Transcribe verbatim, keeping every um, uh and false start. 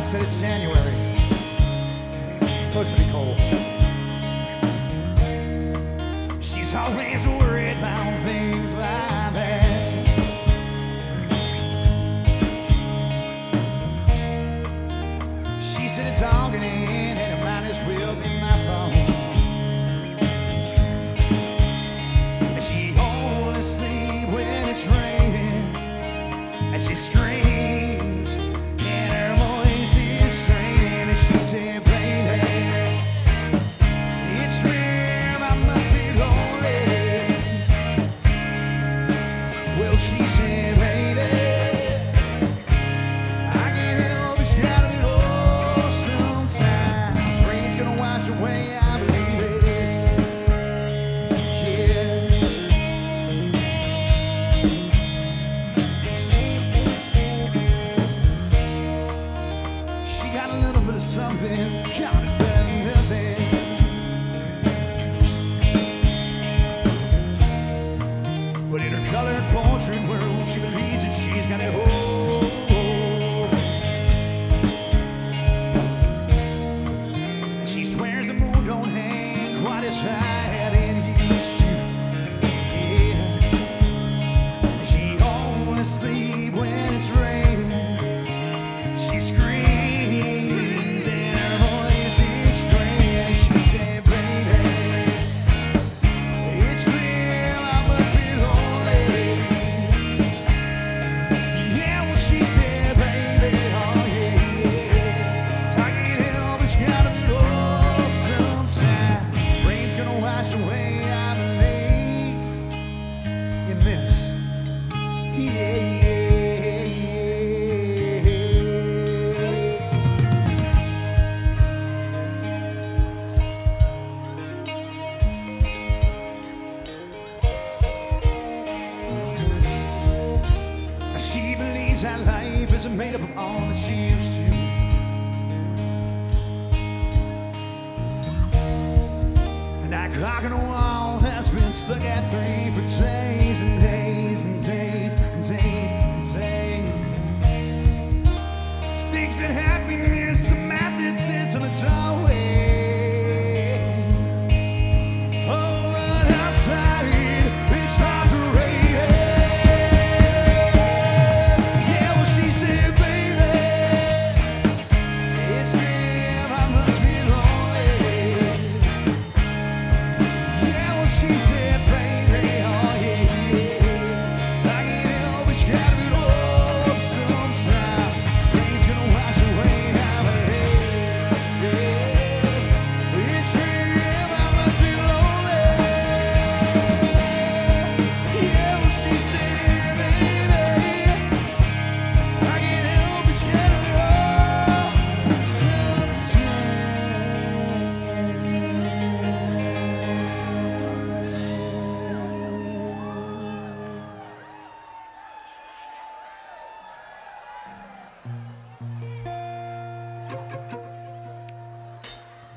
said it's January. It's supposed to be cold. She's always worried about things like that. She said it's all getting in and it might as well be my fault. And she only sleeps when it's raining. And she screams and her voice is straining. And she said, baby, it's real, I must be lonely. Well, she said, baby, I can't help it's gotta be low sometimes. Rain's gonna wash away, I believe it. She got a little bit of something, God is better than nothing. But in her colored portrait world, she believes that she's got it all. And she swears the moon don't hang quite as high as it used to. Yeah. And she only sleeps when it's raining. She screams, and her voice is strange. She said, baby, it's real, I must be lonely. Yeah, well, she said, baby, oh yeah, yeah. I can't help it's gotta be low sometime. Rain's gonna wash away, I believe in this. Yeah, yeah, yeah. She believes that life isn't made up of all that she used to. And that clock on the wall has been stuck at three for ten.